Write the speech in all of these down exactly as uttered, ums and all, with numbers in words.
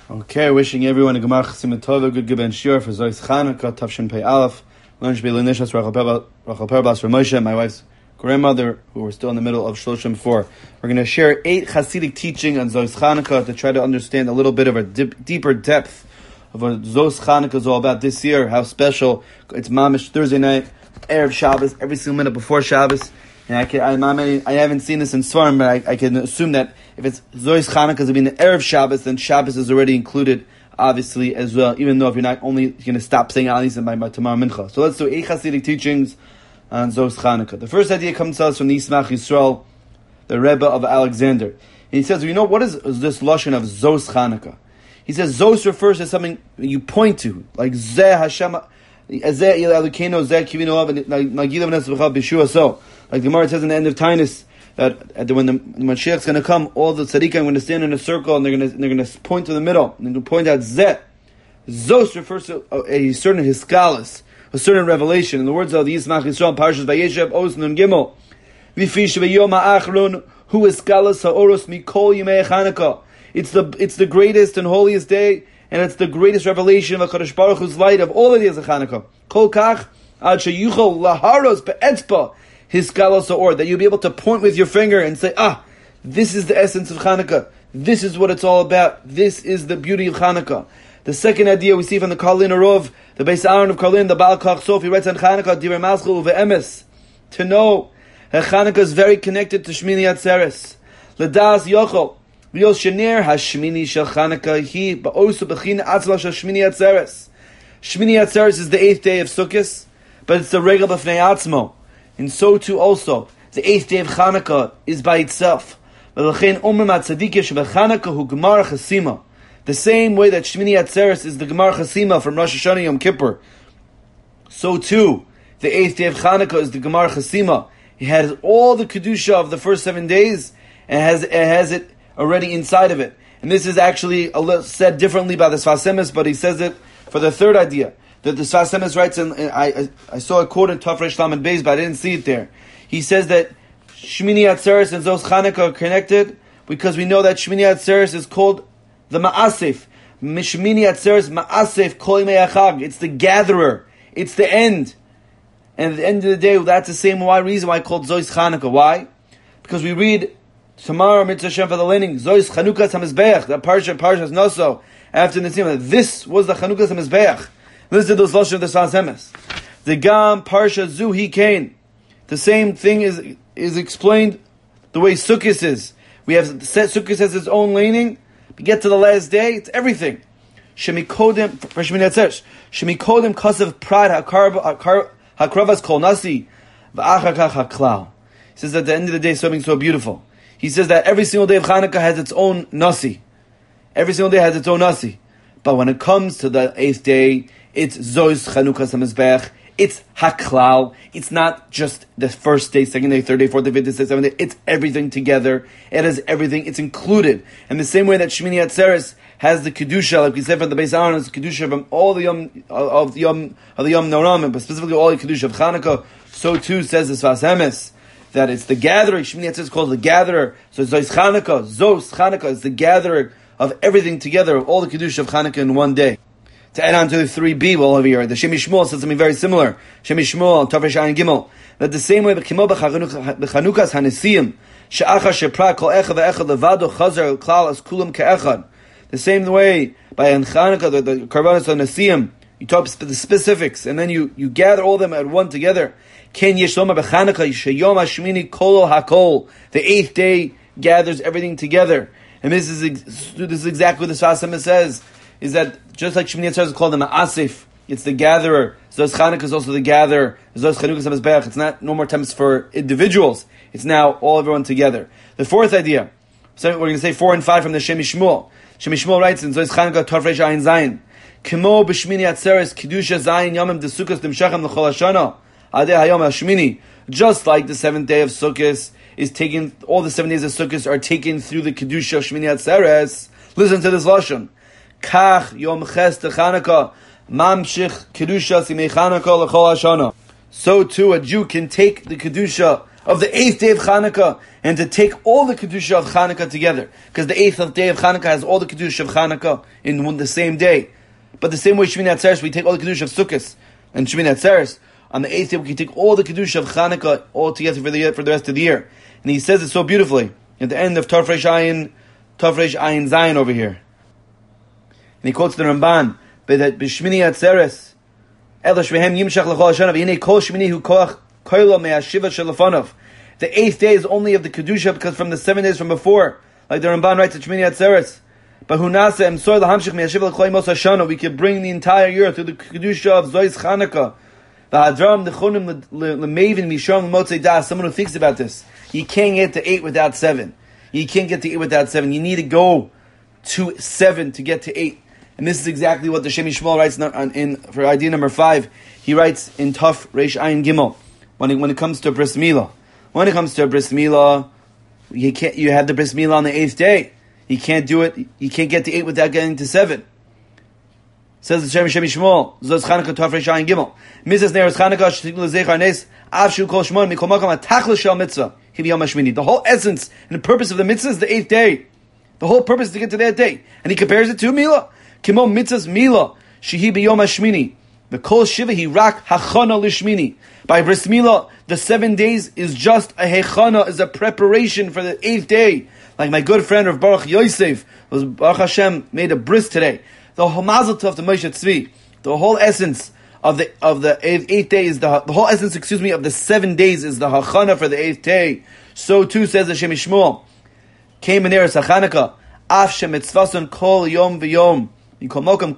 Okay, wishing everyone a Gemar Chasim Tova, good Geben Shur for Zois Chanukah, Tavshin Pei Aleph, Lunch Be Lenishas, Rachel Perbas for Moshe, my wife's grandmother, who we're still in the middle of Shloshim before. We're going to share eight Hasidic teaching on Zois Chanukah to try to understand a little bit of a dip, deeper depth of what Zois Chanukah is all about this year, how special. It's Mamish Thursday night, Erev Shabbos, every single minute before Shabbos. And I can, I, I haven't seen this in Svarim, but I, I can assume that if it's Zois Chanukah is being the Erev Shabbos, then Shabbos is already included, obviously, as well, even though if you're not only going to stop saying Al Nisan by, by tomorrow Mincha. So let's do eight Hasidic teachings on Zois Chanukah. The first idea comes to us from the Yismach Yisrael, the Rebbe of Alexander. And he says, you know, what is this Lashon of Zos Chanukah? He says, Zos refers to something you point to, like Zeh Hashem, Zeh Il Elokeinu, Zeh Kivinu Av, Nagilav Nes V'chav B'Shua So. Like the Gemara says in the end of Tainus, that at the, when the Mashiach is going to come, all the tzaddikim are going to stand in a circle and they're going to they're going to point to the middle and they're going to point out Zeh. Zos refers to a, a certain hiskalis, a certain revelation. In the words of the Yismach Yisrael, Parshas Vayeshev, Os Nun Gimel, V'fish v'yom ha'achrun hu hiskalis ha'oros mikol yimei Chanukah. It's the it's the greatest and holiest day, and it's the greatest revelation of HaKadosh Baruch Hu's light of all the days of Chanukah. Kol kach ad sheyuchol laharos be'etzba his galos or that you'll be able to point with your finger and say, ah, this is the essence of Chanukah. This is what it's all about. This is the beauty of Chanukah. The second idea we see from the Karlin Arov, the Beis Aaron of Karlin, the Baal Kach Sof, he writes on Chanukah, Divrei Maschil uve'emes, to know that Chanukah is very connected to Shmini Atzeres. L'das Yochel, v'yos shener hashmini shel Chanukah hi ba'osu b'china atzla shel Shmini Atzeres. Shmini Atzeres is the eighth day of Sukkot, but it's the regel b'fnei atzmo. And so too also, the eighth day of Chanukah is by itself. The same way that Shmini Atzeres is the Gemar Chasima from Rosh Hashanah Yom Kippur, so too, the eighth day of Chanukah is the Gemar Chasima. It has all the Kedusha of the first seven days, and has, it has it already inside of it. And this is actually a little said differently by the Sfas Emes, but he says it for the third idea. That the Sfas Emes writes, and I, I saw a quote in Tov Reish Lamed Beis, but I didn't see it there. He says that Shmini Atzeres and Zos Chanukah are connected because we know that Shmini Atzeres is called the Ma'asef. Shmini Atzeres Ma'asef Kol Yimei Chag. It's the gatherer. It's the end. And at the end of the day, that's the same why reason why I called Zos Chanukah. Why? Because we read tomorrow Mitzvah Shem for the learning Zos Chanukah Hamizbeach, that Parsha Parshas Noso after the Nisim. This was the Chanukah Hamizbeach. Listen to those lashon of the Sfas Emes. The Gam Parsha Zu Hi Kain. The same thing is is explained the way Sukkot is. We have Sukkot has its own laning. We get to the last day, it's everything. Shemikodem for Shmini Atzeres. Shemikodem kasav prad hakravas kol nasi v'achakach haklal. He says at the end of the day something so beautiful. He says that every single day of Chanukah has its own nasi. Every single day has its own nasi. But when it comes to the eighth day, it's Zos Chanukah Hamizbeach. It's Haklal. It's not just the first day, second day, third day, fourth day, fifth day, sixth, seventh day. It's everything together. It has everything. It's included. And the same way that Shmini Atzeres has the Kedusha, like we said from the Beis Aaron, is the Kedusha from all the Yom, of the Yom, of the Yom Noram, but specifically all the Kedusha of Chanukah. So too says the Sfas Emes, that it's the gathering. Shmini Atzeres is called the gatherer. So Zos Chanukah, Zos Chanukah is the gatherer of everything together, of all the Kedusha of Chanukah in one day. To add on to the three B, well over here, the Shem Yishmuel says something very similar. Shem Yishmuel, Tov Reish Ayin Gimel, that the same way, b'kimo b'chanukas hanesiyim, she'achar shepra kol echad ve'echad levado chazar klal as kulam ke'echad. The same way, by in Chanukah, the, the karbanos hanesiyim, you talk the specifics, and then you, you gather all of them at one together. Ken yishloma b'chanukah, sheyom hashmini kolo hakol. The eighth day gathers everything together. And this is this is exactly what the Sfas Emes says, is that just like Shmini Atzeres is called the Ma'asif, it's the gatherer. Zos Chanukah is also the gatherer. Zos Chanukah Hamizbeach. It's not no more times for individuals. It's now all everyone together. The fourth idea, so we're going to say four and five from the Shem Yishmuel. Shem Yishmuel writes in Zos Chanukah Tov Reish Ayin Zayin, Kimo b'Shmini Atzeres Kedusha Zayin Yomim Desukas Dimshachem L'Chol Hashana Adei Hayom HaShmini. Just like the seventh day of Sukkot is taken, all the seven days of Sukkot are taken through the Kedusha of Shmini Atzeres. Listen to this lashon. Kach Yom Ches Chanukah Mamshich Kedusha Simei Chanukah L'Chol Hashana. So too a Jew can take the Kedusha of the eighth day of Chanukah, and to take all the Kedusha of Chanukah together. Because the eighth day of Chanukah has all the Kedusha of Chanukah in the same day. But the same way Shmini Atzeres, we take all the Kedusha of Sukkot and Shmini Atzeres. On the eighth day, we can take all the Kedusha of Chanukah all together for the, for the rest of the year. And he says it so beautifully at the end of Tafresh Ayin, Tafresh Ayin Zayin over here. And he quotes the Ramban, that B'Shmini Atzeres, Ela Shmehem Yimshach L'chol Hashanav, Yinei Kol Shmini Hu Koach Koilo Me'ashiva Shelafonov. The eighth day is only of the Kedusha, because from the seven days from before, like the Ramban writes at Shmini Atzeres, but Hunasa Emsoy L'hamshich Me'ashiva L'chol Mos Hashana, we can bring the entire year through the Kedusha of Zois Chanukah. The Hadram, the Chunim, the Mavin, Misham, Motzei Das, someone who thinks about this. You can't get to eight without seven. You can't get to eight without seven. You need to go to seven to get to eight. And this is exactly what the Shem Yishmael writes in, in for idea number five. He writes in Tuf Reish Ayin Gimel when it, when it comes to Bris Milah. When it comes to Bris Milah, you can't. You have the Bris Milah on the eighth day. You can't do it. You can't get to eight without getting to seven. Says the Shem Shem Yishmael, Zos Chanukah Tuf Reish Ayin Gimel. Mitzvahs Neros Chanukah Shtikul Zeichar Nes Avshu Kol Shmon Mikol Makam Atachlis Shel Mitzvah Hivi Yom Hashmini. The whole essence and the purpose of the mitzvah is the eighth day. The whole purpose is to get to that day, and he compares it to Milah. Kimo mitzvahs Milah Shehi B'Yom Hashmini. The Kol Shiva Hi Rak Hachana Lishmini. By Bris Milah, the seven days is just a hechana, is a preparation for the eighth day. Like my good friend of Baruch Yosef was Baruch Hashem made a bris today. The whole Mazel Tov to Moshe Tzvi. The whole essence of the of the eighth, eighth day is the the whole essence. Excuse me, of the seven days is the hachana for the eighth day. So too says the Shem Yishmael. Came in Eretz Chanukah. Af shemitzvason kol yom v'yom. The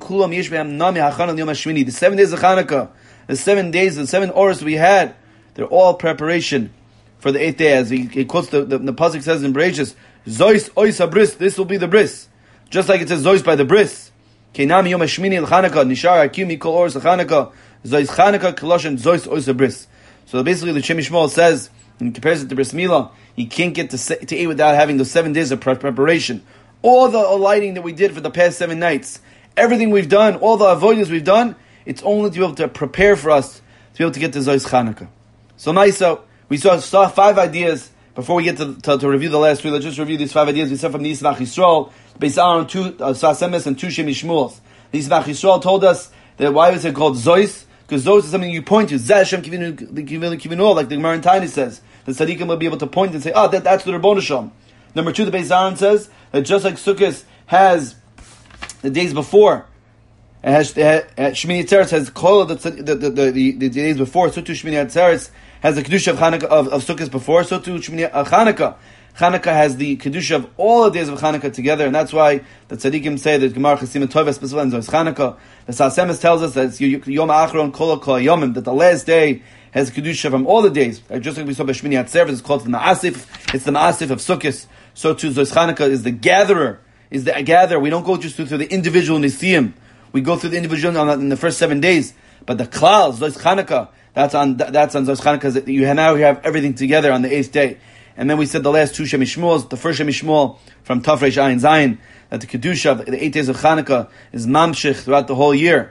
seven days of Chanukah, the seven days, the seven hours we had, they're all preparation for the eighth day. As he, he quotes the, the, the pasuk says in Bereshis, Zois ois bris. This will be the bris, just like it says Zois by the bris. Keinam yom hashmini el Chanukah nishar akimi kol oros Chanukah Zois Chanukah koloshen Zois ois bris. So basically, the Shem Yishmael says, and compares it to Bris Milah, you can't get to, to eight without having those seven days of preparation. All the lighting that we did for the past seven nights, everything we've done, all the avoidance we've done, it's only to be able to prepare for us to be able to get to Zois Chanukah. So nice. So we saw, saw five ideas before we get to, to, to review the last three. Let's just review these five ideas. We said from the Yisvach Yisrael, Beis Aaron, two uh, Sasemes, and two Shem Yishmaels. The Yisvach Yisrael told us that why was it called Zois? Because Zois is something you point to. Zeh Hashem Kivinu Kivinu, like the Gemara in Tiny says. The Tzaddikim will be able to point and say, oh, that, that's the Rabbonu Shalom. Number two, the Beis Aaron says that just like Sukkot has the days before, it has, Shmini Atzeres has Kol the the, the, the, the, the days before, so too Shmini Atzeres has the Kedusha of Chanukah of, of Sukkot before, so too Shmini uh, Chanukah. Chanukah has the Kedusha of all the days of Chanukah together, and that's why the Tzaddikim say that Gemara Chasima Tova specifically in Chanukah. The Sasemes tells us that it's Yom Achron Kol Kol Yomim, that the last day has Kedusha from all the days. Just like we saw by Shmini Atzeres, it's called the Ma'asif, it's the Ma'asif of Sukkot. So too Zois Chanukah is the gatherer, is the gatherer. We don't go just through, through the individual Nisim. We go through the individual on, in the first seven days. But the Klal, Zois Chanukah, that's on that's on Zois Chanukah. You have, now you have everything together on the eighth day. And then we said the last two Shem Yishmaels, the first Shem Yishmael from Taf Reish Ayin Zayin, that the Kedusha, the eight days of Chanukah, is mamshich throughout the whole year.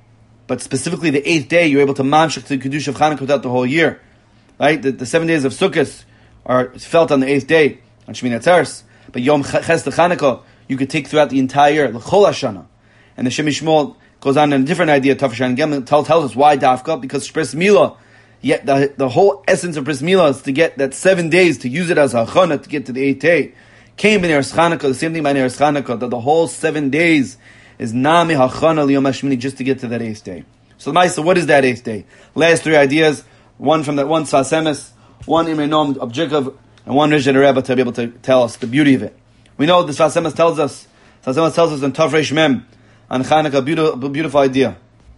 But specifically the eighth day, you're able to mamshich to the Kedusha of Chanukah throughout the whole year. Right? The, the seven days of Sukkot are felt on the eighth day, on Shmini Atzeres. But Yom Ches the Chanukah, you could take throughout the entire year, L'chol Hashana. And the Shem Yishmael goes on in a different idea, Taf Reish Ayin Gimel, tells, tells us why Dafka, because Bris Milah, yet the, the whole essence of Bris Milah is to get that seven days, to use it as a chana to get to the eighth day. Came in Eretz Chanukah, the same thing by Eretz Chanukah, that the whole seven days is Nami HaChana Liyom HaShmini, just to get to that eighth day. So, Maisa, what is that eighth day? Last three ideas, one from that one Sasemes, one Imrei Noam Objekov, and one Rizhad Rebbe to be able to tell us the beauty of it. We know the Sasemes tells us, Sasemes tells us in Tov Reish Mem, on Chanukah, beautiful, beautiful idea.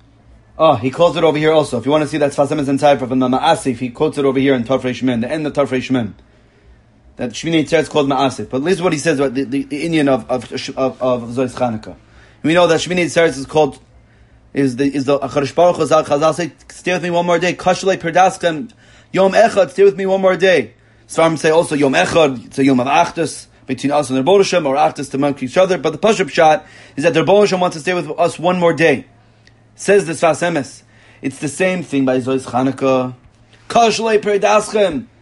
Oh, he quotes it over here also. If you want to see that Sasemes inside from the Ma'asif, he quotes it over here in Tov Reish Mem, the end of Tov Reish Mem. That Shmini Atzeres is called Ma'asif. But listen what he says about the, the, the Indian of, of, of, of Zois Chanukah. We know that Shmini Atzeres is called, is the, is the, Acharish Baruch Chazal, Chazal say, stay with me one more day. Kashalei Perdaskem, Yom Echad, stay with me one more day. Svarim say also Yom Echad, it's a Yom of Achdus, between us and the Rebbe Shem, or Achdus to among each other. But the Pashup shot is that the Rebbe Shem wants to stay with us one more day. Says the Sfas Emes, it's the same thing by Zois Chanukah. Kashlei Perdaschem,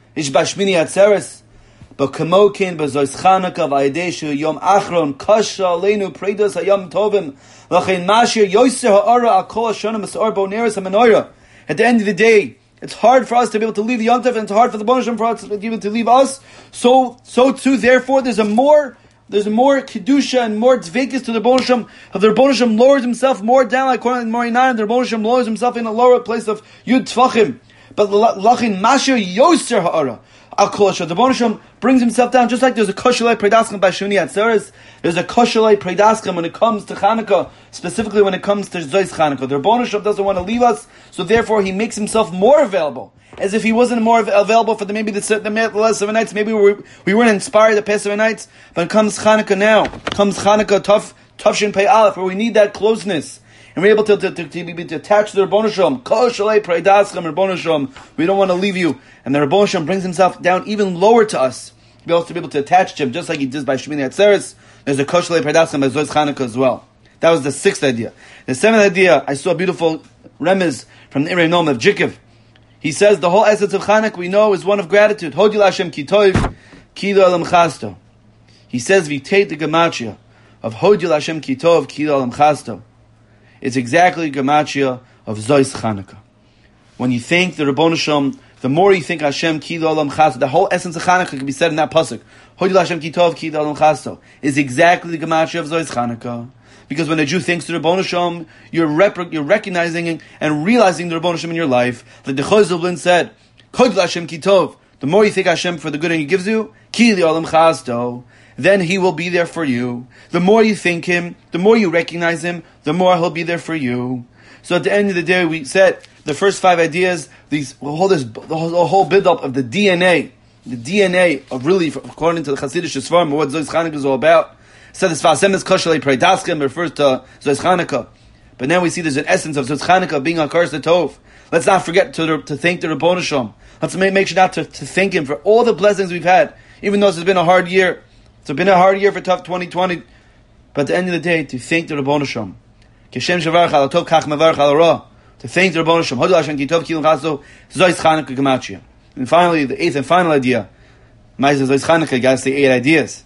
Ish Bashmini Atzeres. But Kamokin Bazois Chanukah Vayadeshu Yom Achron Kasha Aleinu Preidos Hayom Tovim Lachein Mashir Yoser Ha'ara Akol Hashanah Masor Boneres HaMenorah. At the end of the day, it's hard for us to be able to leave the Yom Tov, and it's hard for the Baruch Hashem for us to be able to leave us. So, so too, therefore, there's a more, there's a more kedusha and more tzvekis to the Baruch Hashem. Of the Baruch Hashem lowers himself more down, like according to Mori nine, the Baruch Hashem lowers himself in a lower place of Yud Tvachim. But Lachin Masher Yoser Ha'ara. The Baruch Hashem brings himself down, just like there's a koshelei predaskam by Shuni Atzeres. There's a koshelei predaskam when it comes to Chanukah, specifically when it comes to Zois Chanukah. The Baruch Hashem doesn't want to leave us, so therefore he makes himself more available, as if he wasn't more available for the maybe the, the, the last seven nights. Maybe we, we weren't inspired the past seven nights, but it comes Chanukah now. Comes Chanukah tough, tough Shin Pei Aleph, where we need that closeness. And we're able to, to, to, to be to attach to the Rebbeinu Shalom. Kol shalei preidaschem Rebbeinu Shalom. We don't want to leave you. And the Rebbeinu Shalom brings himself down even lower to us, to be able to be able to attach to him, just like he does by Shemini Atzeres. There's a kol shalei preidaschem by Zois Chanukah as well. That was the sixth idea. The seventh idea, I saw a beautiful remez from the Irei Noam of Jikov. He says the whole essence of Chanukah we know is one of gratitude. Hodil Hashem ki tov, ki lo elam chasto. He says we take the gematria of Hodil Hashem ki tov, ki lo elam chasto. It's exactly gematria of Zois Chanukah. When you think the Rebbeinu Shalom, the more you think Hashem ki lo olam chasto, the whole essence of Chanukah can be said in that pasuk. Hodil Hashem ki tov ki lo olam chasto is exactly the gematria of Zois Chanukah. Because when a Jew thinks to the Rebbeinu Shalom, you're rep- you're recognizing and realizing the Rebbeinu Shalom in your life. Like the Chozeh Blin said, Hodil Hashem ki tov. The more you think Hashem for the good and He gives you, ki lo olam chasto, then He will be there for you. The more you think Him, the more you recognize Him, the more He'll be there for you. So at the end of the day, we said the first five ideas, these whole this the whole, the whole build-up of the D N A, the D N A of really, according to the Hasidic Sfarim, what Zois Chanukah is all about. Said this Vasem is koshelei preidaskim refers to Zois Chanukah. But now we see there's an essence of Zois Chanukah being a curse to Tov. Let's not forget to, to thank the Rebbeinu Shalom. Let's make, make sure not to, to thank Him for all the blessings we've had, even though it's been a hard year. It's been a hard year for tough twenty twenty. But at the end of the day, to thank the Rebbeinu Shalom. Kishem shavarach al tov kach mavarach al ra. To thank the Rebbeinu Shalom. Hodil Hashem ki tov ki lo chasto Zois Chanukah gematria. And finally, the eighth and final idea. Ma'aseh Zois Chanukah, you got to say eight ideas.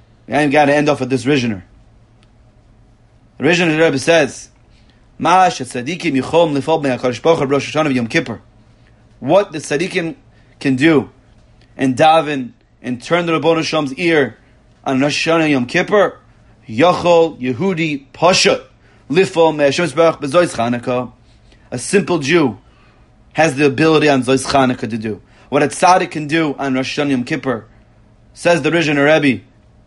I got to end off with this Rizhiner. The Rizhiner Rebbe says, Ma'ash et tzadikim yichom lifol b'nei HaKadosh Baruch Hu Rosh Hashanah v'Yom Kippur. What the tzadikim can do and daven and turn the Rebbeinu Shalom's ear on Rosh Hashanah Yom Kippur, Yachol Yehudi Pashut lifol me'Hashem Baruch b'Zois Chanukah. A simple Jew has the ability on Zois Chanukah to do what a tzaddik can do on Rosh Hashanah Yom Kippur. Says the Rizhiner Rebbe,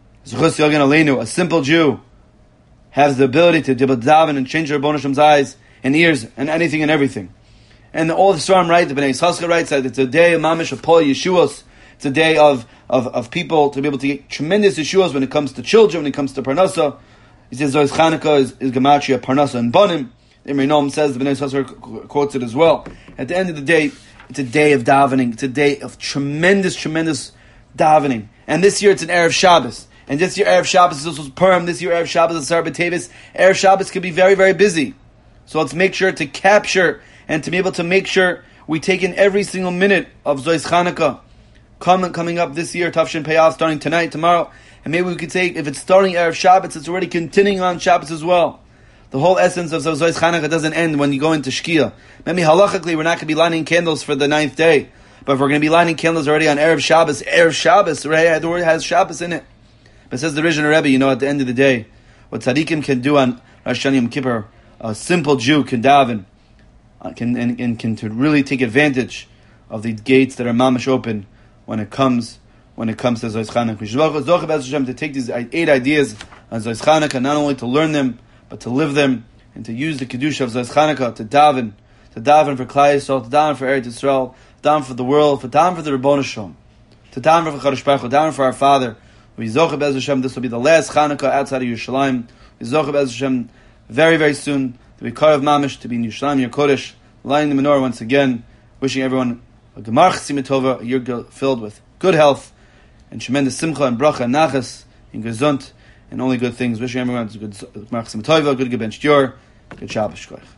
a simple Jew has the ability to daven and change the Rebbeinu Shalom's eyes and ears and anything and everything. And all the Sfarim write, the Bnei Yisrael writes that it's a day of mamish of pol yeshuos. It's a day of, of, of people to be able to get tremendous yeshuos when it comes to children, when it comes to parnasa. He says Zois Chanukah is, is gematria parnasa and banim. Imrei Noam says, the Bnei Yisrael quotes it as well. At the end of the day, it's a day of davening. It's a day of tremendous, tremendous davening. And this year it's an Erev Shabbos. And this year, Erev Shabbos is also Purim. This year, Erev Shabbos is Asar B'Tevis. Erev Shabbos can be very, very busy. So let's make sure to capture and to be able to make sure we take in every single minute of Zois Chanukah. Coming, coming up this year, Tafshin Pei starting tonight, tomorrow. And maybe we could take, if it's starting Erev Shabbos, it's already continuing on Shabbos as well. The whole essence of Zois Chanukah doesn't end when you go into Shkia. Maybe halachically, we're not going to be lighting candles for the ninth day. But if we're going to be lighting candles already on Erev Shabbos, Erev Shabbos, right, already has Shabbos in it. But says the Rizhiner Rebbe, you know, at the end of the day, what tzaddikim can do on Rosh Hashanah Yom Kippur, a simple Jew can daven, uh, can and, and can to really take advantage of the gates that are mamash open when it comes when it comes to Zois Chanukah. To take these eight ideas on Zois Chanukah, not only to learn them, but to live them, and to use the kedusha of Zois Chanukah to daven, to daven for Klal Yisrael, to daven for Eretz Yisrael, to daven for the world, to daven for the Rebbeinu Shalom, to daven for Kadosh Baruch Hu, daven for our Father. We zoche Be'ez Hashem, this will be the last Chanukah outside of Yerushalayim. We zoche Be'ez Hashem very, very soon to be Karav Mamish, to be in Yerushalayim, Yer Kodesh, lighting the menorah once again, wishing everyone a Gemar Chasim Tova, a year filled with good health, and tremendous Simcha and Bracha and Nachas, and Gesund, and only good things. Wishing everyone a good Gemar Chasim Tova, good Gebench Yor, good Shabbos Shkoich.